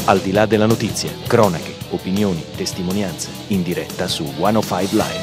Al di là della notizia, cronache, opinioni, testimonianze, in diretta su 105 Live.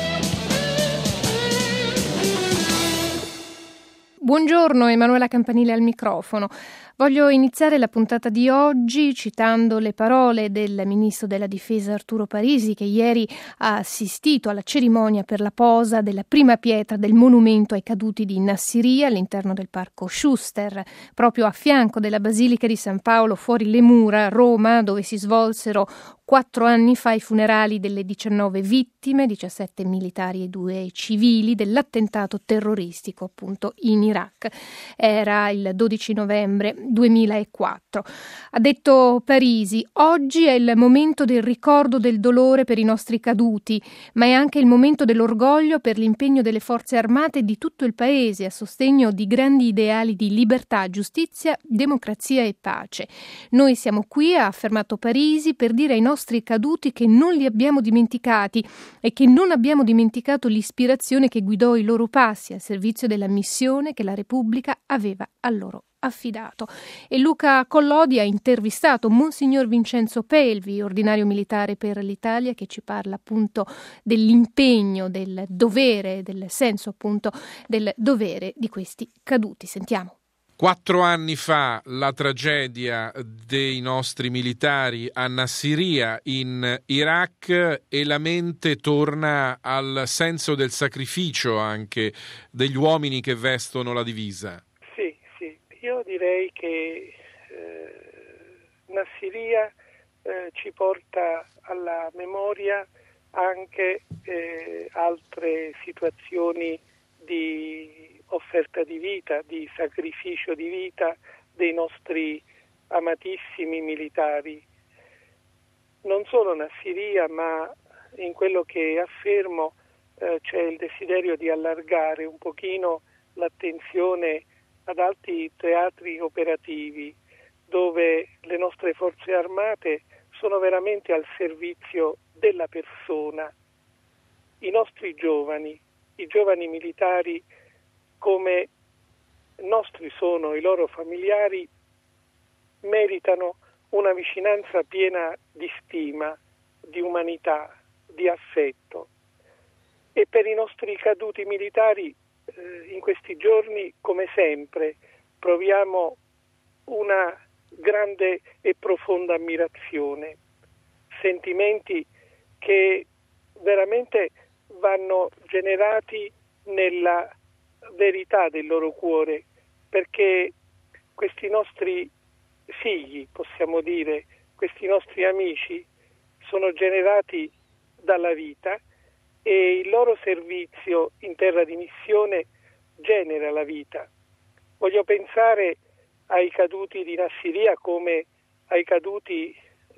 Buongiorno, Emanuela Campanile al microfono. Voglio iniziare la puntata di oggi citando le parole del ministro della Difesa Arturo Parisi, che ieri ha assistito alla cerimonia per la posa della prima pietra del monumento ai caduti di Nassiriya all'interno del parco Schuster, proprio a fianco della Basilica di San Paolo, fuori le mura, Roma, dove si svolsero 4 anni fa i funerali delle 19 vittime, 17 militari e 2 civili, dell'attentato terroristico appunto in Iraq. Era il 12 novembre 2004. Ha detto Parisi: oggi è il momento del ricordo del dolore per i nostri caduti, ma è anche il momento dell'orgoglio per l'impegno delle forze armate di tutto il paese a sostegno di grandi ideali di libertà, giustizia, democrazia e pace. Noi siamo qui, ha affermato Parisi, per dire ai nostri caduti che non li abbiamo dimenticati e che non abbiamo dimenticato l'ispirazione che guidò i loro passi al servizio della missione che la Repubblica aveva a loro affidato. E Luca Collodi ha intervistato Monsignor Vincenzo Pelvi, ordinario militare per l'Italia, che ci parla appunto dell'impegno, del dovere, del senso appunto del dovere di questi caduti. Sentiamo. 4 anni fa la tragedia dei nostri militari a Nassiriya in Iraq e la mente torna al senso del sacrificio anche degli uomini che vestono la divisa. Sì, io direi che Nassiriya ci porta alla memoria anche altre situazioni di offerta di vita, di sacrificio di vita dei nostri amatissimi militari. Non solo Nassiriya, ma in quello che affermo c'è il desiderio di allargare un pochino l'attenzione ad altri teatri operativi dove le nostre forze armate sono veramente al servizio della persona. I nostri giovani, i giovani militari, come nostri sono i loro familiari, meritano una vicinanza piena di stima, di umanità, di affetto. E per i nostri caduti militari in questi giorni, come sempre, proviamo una grande e profonda ammirazione, sentimenti che veramente vanno generati nella verità del loro cuore, perché questi nostri figli, possiamo dire, questi nostri amici sono generati dalla vita e il loro servizio in terra di missione genera la vita. Voglio pensare ai caduti di Nassiriya come ai caduti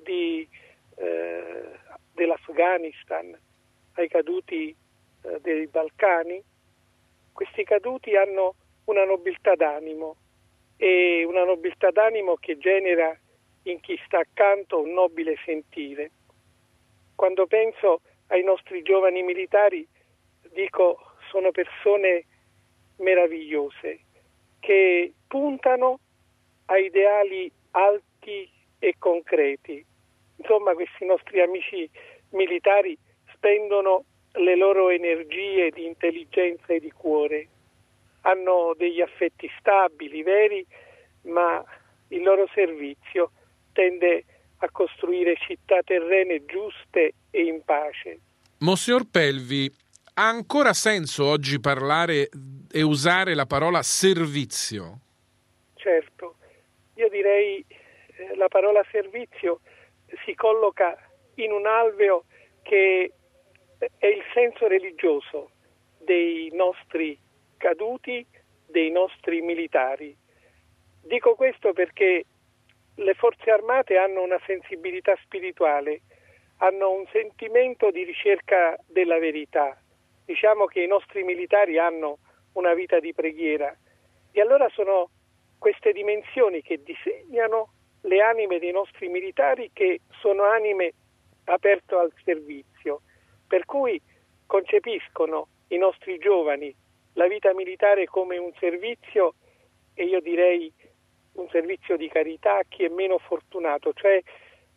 dell'Afghanistan, ai caduti dei Balcani. Questi caduti hanno una nobiltà d'animo e una nobiltà d'animo che genera in chi sta accanto un nobile sentire. Quando penso ai nostri giovani militari, dico, sono persone meravigliose che puntano a ideali alti e concreti. Insomma, questi nostri amici militari spendono le loro energie di intelligenza e di cuore, hanno degli affetti stabili, veri, ma il loro servizio tende a costruire città terrene giuste e in pace. Monsignor Pelvi, ha ancora senso oggi parlare e usare la parola servizio? Certo, io direi la parola servizio si colloca in un alveo che è il senso religioso dei nostri caduti, dei nostri militari. Dico questo perché le forze armate hanno una sensibilità spirituale, hanno un sentimento di ricerca della verità. Diciamo che i nostri militari hanno una vita di preghiera e allora sono queste dimensioni che disegnano le anime dei nostri militari, che sono anime aperte al servizio, per cui concepiscono i nostri giovani la vita militare come un servizio, e io direi un servizio di carità a chi è meno fortunato, cioè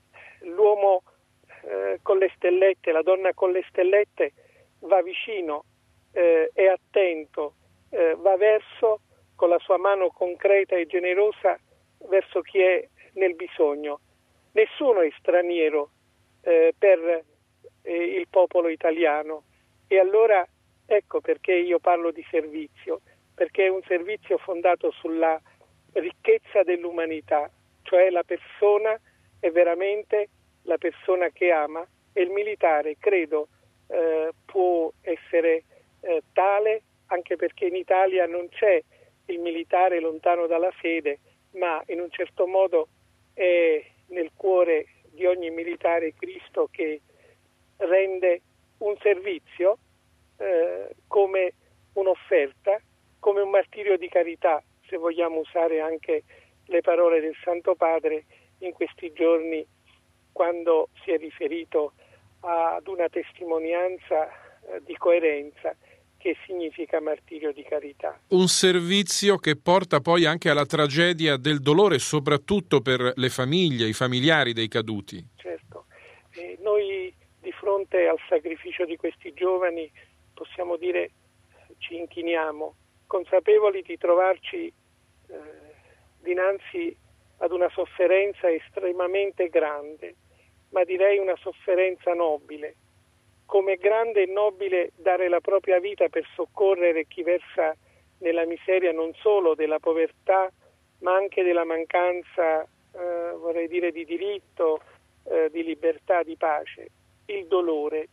l'uomo con le stellette, la donna con le stellette va vicino, è attento, va verso, con la sua mano concreta e generosa, verso chi è nel bisogno. Nessuno è straniero per il popolo italiano, e allora ecco perché io parlo di servizio, perché è un servizio fondato sulla ricchezza dell'umanità, cioè la persona è veramente la persona che ama, e il militare credo può essere tale, anche perché in Italia non c'è il militare lontano dalla fede, ma in un certo modo è nel cuore di ogni militare Cristo, che rende un servizio come un'offerta, come un martirio di carità, se vogliamo usare anche le parole del Santo Padre in questi giorni, quando si è riferito ad una testimonianza di coerenza che significa martirio di carità. Un servizio che porta poi anche alla tragedia del dolore, soprattutto per le famiglie, i familiari dei caduti. Certo, noi di fronte al sacrificio di questi giovani possiamo dire ci inchiniamo, consapevoli di trovarci dinanzi ad una sofferenza estremamente grande, ma direi una sofferenza nobile. Come grande e nobile dare la propria vita per soccorrere chi versa nella miseria non solo della povertà, ma anche della mancanza, vorrei dire, di diritto, di libertà, di pace. Il dolore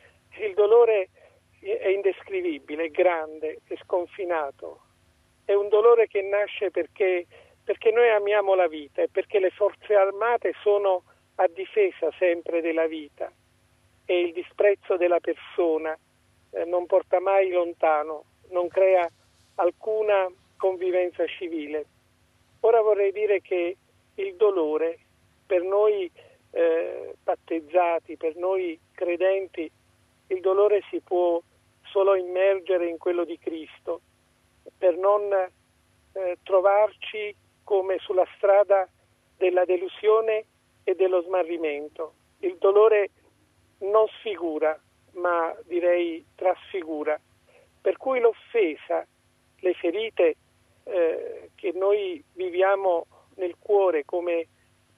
è indescrivibile, è grande, è sconfinato. È un dolore che nasce perché noi amiamo la vita e perché le forze armate sono a difesa sempre della vita, e il disprezzo della persona non porta mai lontano, non crea alcuna convivenza civile. Ora vorrei dire che il dolore per noi battezzati, per noi credenti, il dolore si può solo immergere in quello di Cristo, per non trovarci come sulla strada della delusione e dello smarrimento. Il dolore non sfigura, ma direi trasfigura, per cui l'offesa, le ferite che noi viviamo nel cuore come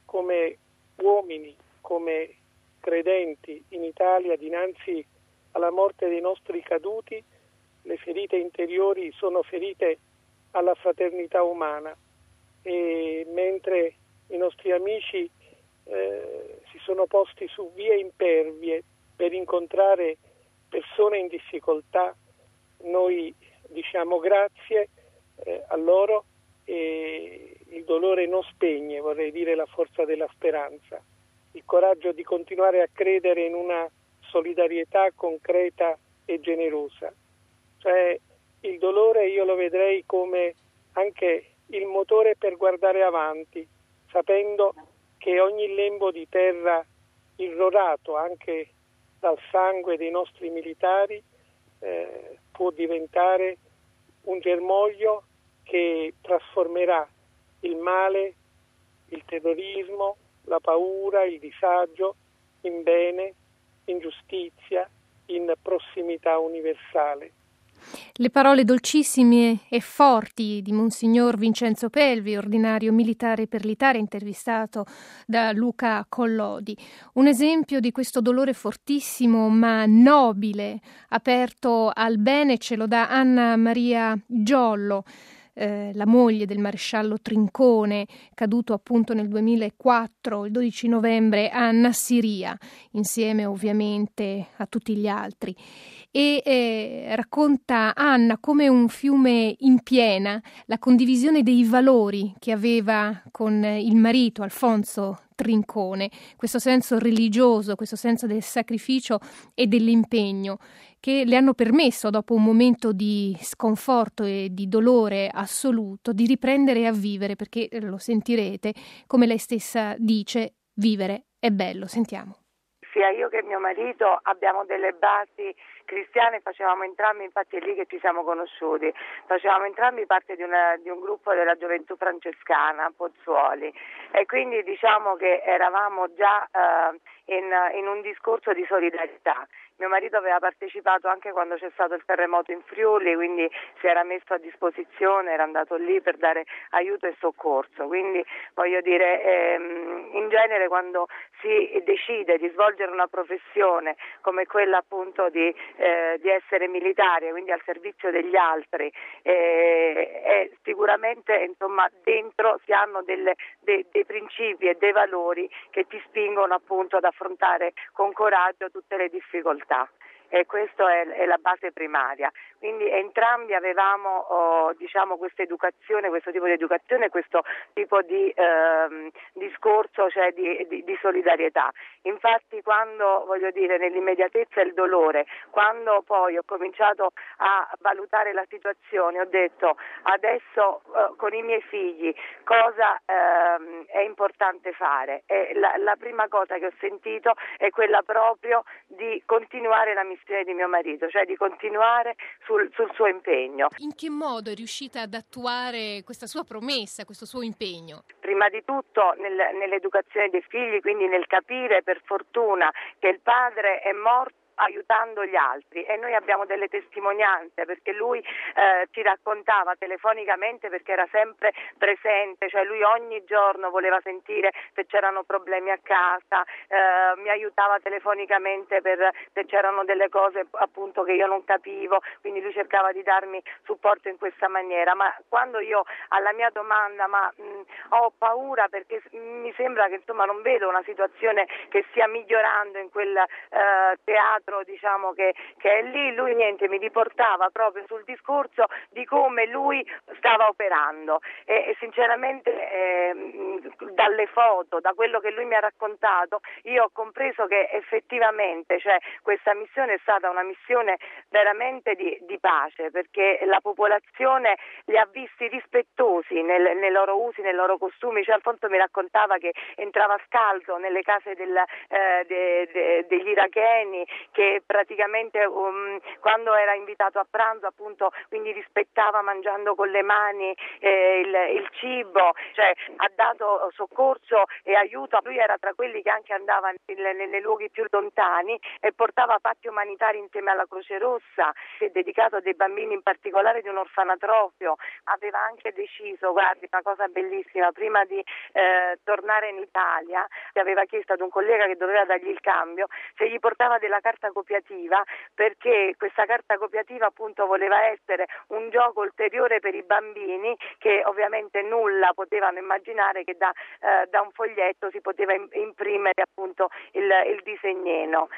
uomini, come credenti in Italia dinanzi alla morte dei nostri caduti, le ferite interiori sono ferite alla fraternità umana, e mentre i nostri amici si sono posti su vie impervie per incontrare persone in difficoltà, noi diciamo grazie a loro, e il dolore non spegne, vorrei dire, la forza della speranza, il coraggio di continuare a credere in una solidarietà concreta e generosa. Cioè il dolore io lo vedrei come anche il motore per guardare avanti, sapendo che ogni lembo di terra irrorato anche dal sangue dei nostri militari può diventare un germoglio che trasformerà il male, il terrorismo, la paura, il disagio in bene, in giustizia, in prossimità universale. Le parole dolcissime e forti di Monsignor Vincenzo Pelvi, ordinario militare per l'Italia, intervistato da Luca Collodi. Un esempio di questo dolore fortissimo ma nobile, aperto al bene, ce lo dà Anna Maria Giollo, la moglie del maresciallo Trincone, caduto appunto nel 2004, il 12 novembre, a Nassiriya, insieme ovviamente a tutti gli altri. E racconta Anna come un fiume in piena la condivisione dei valori che aveva con il marito Alfonso Trincone, questo senso religioso, questo senso del sacrificio e dell'impegno che le hanno permesso, dopo un momento di sconforto e di dolore assoluto, di riprendere a vivere, perché lo sentirete, come lei stessa dice, vivere è bello. Sentiamo. Sia io che mio marito abbiamo delle basi cristiane, facevamo entrambi, infatti è lì che ci siamo conosciuti, facevamo entrambi parte di un gruppo della gioventù francescana a Pozzuoli, e quindi diciamo che eravamo già in un discorso di solidarietà. Mio marito aveva partecipato anche quando c'è stato il terremoto in Friuli, quindi si era messo a disposizione, era andato lì per dare aiuto e soccorso. Quindi voglio dire, in genere quando si decide di svolgere una professione come quella appunto di essere militare, quindi al servizio degli altri, sicuramente insomma dentro si hanno dei principi e dei valori che ti spingono appunto ad affrontare con coraggio tutte le difficoltà. E questa è la base primaria. Quindi entrambi avevamo questa educazione, questo tipo di educazione, questo tipo di discorso, cioè di solidarietà. Infatti quando, voglio dire, nell'immediatezza e il dolore, quando poi ho cominciato a valutare la situazione, ho detto adesso con i miei figli cosa è importante fare, e la prima cosa che ho sentito è quella proprio di continuare la missione di mio marito, cioè di continuare sul suo impegno. In che modo è riuscita ad attuare questa sua promessa, questo suo impegno? Prima di tutto nell'educazione dei figli, quindi nel capire per fortuna che il padre è morto aiutando gli altri, e noi abbiamo delle testimonianze, perché lui ci raccontava telefonicamente, perché era sempre presente, cioè lui ogni giorno voleva sentire se c'erano problemi a casa, mi aiutava telefonicamente se c'erano delle cose appunto che io non capivo, quindi lui cercava di darmi supporto in questa maniera. Ma quando io alla mia domanda ho paura perché mi sembra che insomma non vedo una situazione che stia migliorando in quel teatro, diciamo che è lì, lui niente, mi riportava proprio sul discorso di come lui stava operando, e sinceramente dalle foto, da quello che lui mi ha raccontato, io ho compreso che effettivamente, cioè, questa missione è stata una missione veramente di pace, perché la popolazione li ha visti rispettosi nei loro usi, nei loro costumi. Cioè, Alfonso mi raccontava che entrava scalzo nelle case degli iracheni, che praticamente quando era invitato a pranzo appunto quindi rispettava mangiando con le mani il cibo, cioè ha dato soccorso e aiuto. Lui era tra quelli che anche andava nei luoghi più lontani e portava pacchi umanitari insieme alla Croce Rossa, si è dedicato a dei bambini, in particolare di un orfanatrofio. Aveva anche deciso, guardi, una cosa bellissima, prima di tornare in Italia, gli aveva chiesto ad un collega che doveva dargli il cambio se gli portava della carta copiativa, perché questa carta copiativa appunto voleva essere un gioco ulteriore per i bambini, che ovviamente nulla potevano immaginare che da un foglietto si poteva imprimere appunto il disegnino.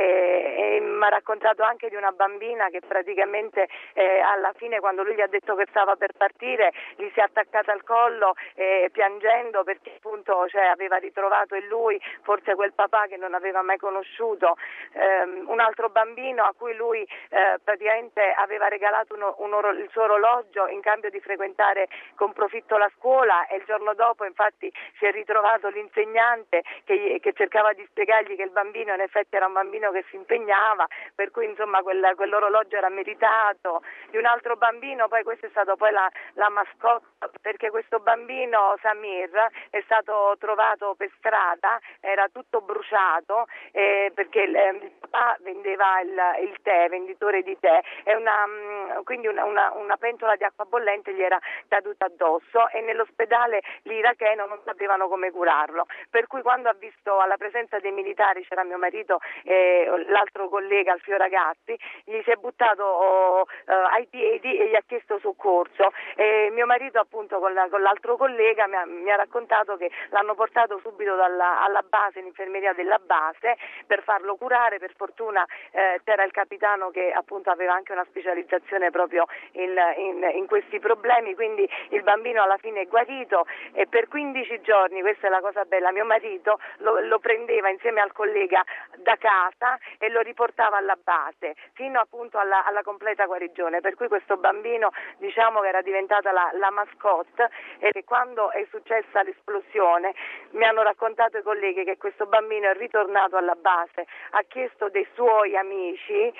E mi ha raccontato anche di una bambina che praticamente alla fine, quando lui gli ha detto che stava per partire, gli si è attaccata al collo piangendo, perché appunto aveva ritrovato in lui forse quel papà che non aveva mai conosciuto. Un altro bambino a cui lui praticamente aveva regalato il suo orologio in cambio di frequentare con profitto la scuola, e il giorno dopo infatti si è ritrovato l'insegnante che cercava di spiegargli che il bambino in effetti era un bambino che si impegnava, per cui insomma quell'orologio era meritato. Di un altro bambino, poi questo è stato poi la mascotte, perché questo bambino Samir è stato trovato per strada, era tutto bruciato, perché il papà vendeva il tè, venditore di tè, e quindi una pentola di acqua bollente gli era caduta addosso, e nell'ospedale l'iracheno non sapevano come curarlo, per cui quando ha visto alla presenza dei militari, c'era mio marito e l'altro collega Alfio Ragazzi, gli si è buttato ai piedi e gli ha chiesto soccorso, e mio marito appunto con l'altro collega mi ha raccontato che l'hanno portato subito alla base, l'infermeria della base, per farlo curare. Per fortuna c'era il capitano che appunto aveva anche una specializzazione proprio in questi problemi, quindi il bambino alla fine è guarito, e per 15 15 giorni, questa è la cosa bella, mio marito lo prendeva insieme al collega da casa e lo riportava alla base fino appunto alla completa guarigione, per cui questo bambino diciamo che era diventata la mascotte, e che quando è successa l'esplosione mi hanno raccontato i colleghi che questo bambino è ritornato alla base, ha chiesto dei suoi amici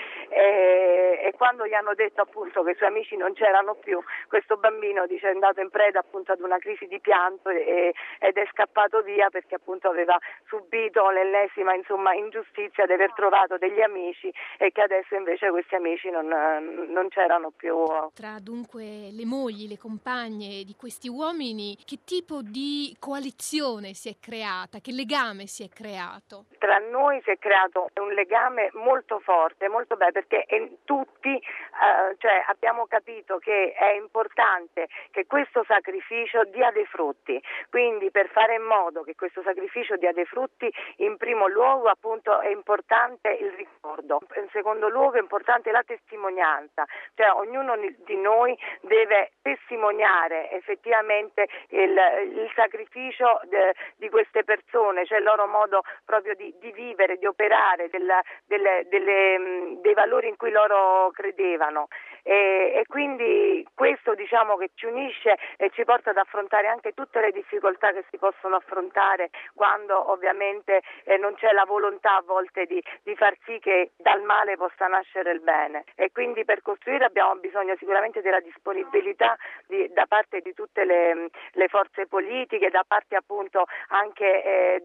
e quando gli hanno detto appunto che i suoi amici non c'erano più, questo bambino dice è andato in preda appunto ad una crisi di pianto ed è scappato via perché appunto aveva subito l'ennesima ingiustizia di aver trovato degli amici e che adesso invece questi amici non c'erano più. Tra dunque le mogli, le compagne di questi uomini, che tipo di coalizione si è creata? Che legame si è creato? Tra noi si è creato un legame molto forte, molto bello, perché tutti abbiamo capito che è importante che questo sacrificio dia dei frutti, quindi per fare in modo che questo sacrificio dia dei frutti, in primo luogo appunto è importante il ricordo, in secondo luogo è importante la testimonianza, cioè ognuno di noi deve testimoniare effettivamente il sacrificio di queste persone, cioè il loro modo proprio di vivere, di operare, dei valori in cui loro credevano, e quindi questo diciamo che ci unisce e ci porta ad affrontare anche tutte le difficoltà che si possono affrontare quando ovviamente non c'è la volontà a volte di far sì che dal male possa nascere il bene, e quindi per costruire abbiamo bisogno sicuramente della disponibilità da parte di tutte le forze politiche, da parte appunto anche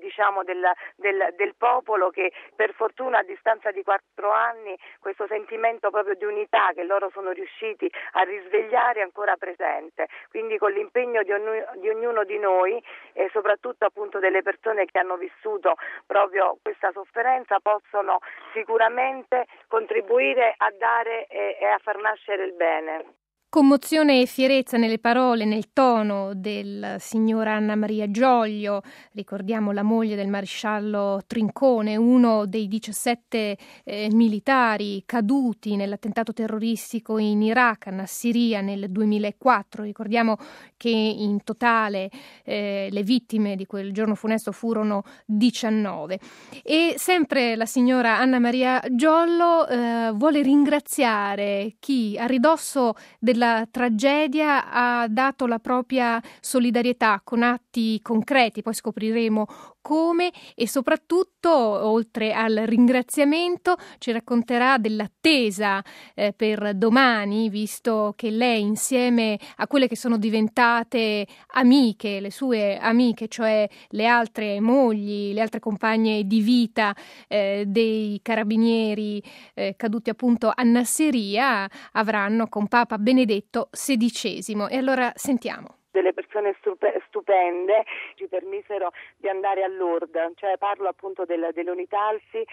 del popolo, che per fortuna a distanza di 4 anni questo sentimento proprio di unità che loro sono riusciti a risvegliare è ancora presente, quindi con l'impegno di ognuno di noi e soprattutto appunto delle persone che hanno vissuto proprio questa sofferenza possono sicuramente contribuire a dare e a far nascere il bene. Commozione e fierezza nelle parole, nel tono del signor Anna Maria Gioglio, ricordiamo la moglie del maresciallo Trincone, uno dei 17 militari caduti nell'attentato terroristico in Iraq, a Nassiriya nel 2004. Ricordiamo che in totale le vittime di quel giorno funesto furono 19. E sempre la signora Anna Maria Gioglio vuole ringraziare chi a ridosso della tragedia ha dato la propria solidarietà con atti concreti, poi scopriremo come, e soprattutto oltre al ringraziamento ci racconterà dell'attesa per domani, visto che lei insieme a quelle che sono diventate amiche, le sue amiche, cioè le altre mogli, le altre compagne di vita dei carabinieri caduti appunto a Nassiriya, avranno con Papa Benedetto XVI. E allora sentiamo. Delle persone stupende ci permisero di andare a Lourdes, cioè parlo appunto dell'Unitalsi,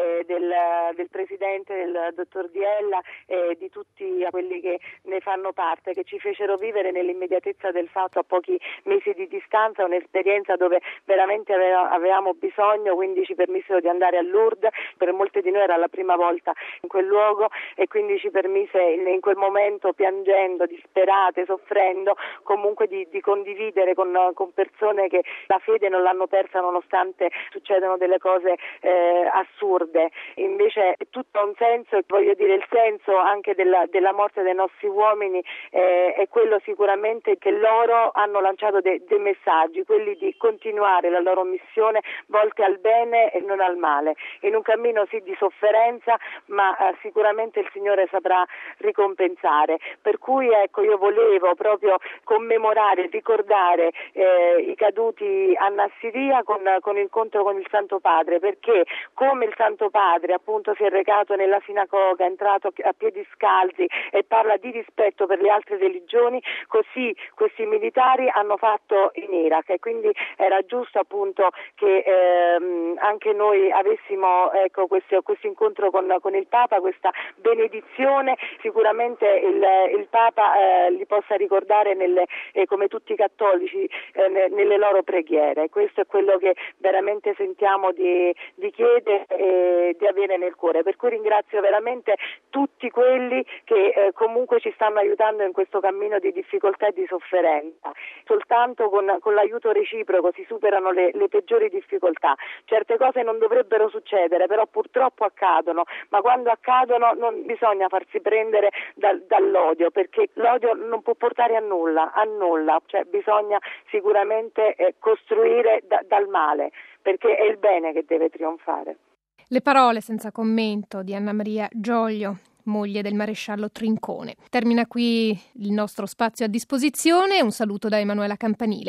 del presidente, del dottor Diella e di tutti quelli che ne fanno parte, che ci fecero vivere nell'immediatezza del fatto, a pochi mesi di distanza, un'esperienza dove veramente avevamo bisogno, quindi ci permisero di andare a Lourdes. Per molte di noi era la prima volta in quel luogo e quindi ci permise in quel momento, piangendo, disperate, soffrendo, comunque di condividere con persone che la fede non l'hanno persa nonostante succedono delle cose assurde. Invece è tutto un senso, e voglio dire il senso anche della morte dei nostri uomini è quello sicuramente che loro hanno lanciato dei messaggi, quelli di continuare la loro missione volte al bene e non al male, in un cammino sì di sofferenza, ma sicuramente il Signore saprà ricompensare. Per cui ecco, io volevo proprio commemorare, ricordare i caduti a Nassiriya con incontro con il Santo Padre, perché come il Santo Padre appunto si è recato nella sinagoga, è entrato a piedi scalzi e parla di rispetto per le altre religioni, così questi militari hanno fatto in Iraq, e quindi era giusto appunto che anche noi avessimo questo incontro con il Papa, questa benedizione. Sicuramente il Papa li possa ricordare come tutti i cattolici nelle loro preghiere. Questo è quello che veramente sentiamo di chiedere e di avere nel cuore, per cui ringrazio veramente tutti quelli che comunque ci stanno aiutando in questo cammino di difficoltà e di sofferenza. Soltanto con l'aiuto reciproco si superano le peggiori difficoltà. Certe cose non dovrebbero succedere, però purtroppo accadono, ma quando accadono non bisogna farsi prendere dall'odio, perché l'odio non può portare a nulla, cioè bisogna sicuramente costruire dal male, perché è il bene che deve trionfare. Le parole senza commento di Anna Maria Gioglio, moglie del maresciallo Trincone. Termina qui il nostro spazio a disposizione. Un saluto da Emanuela Campanile.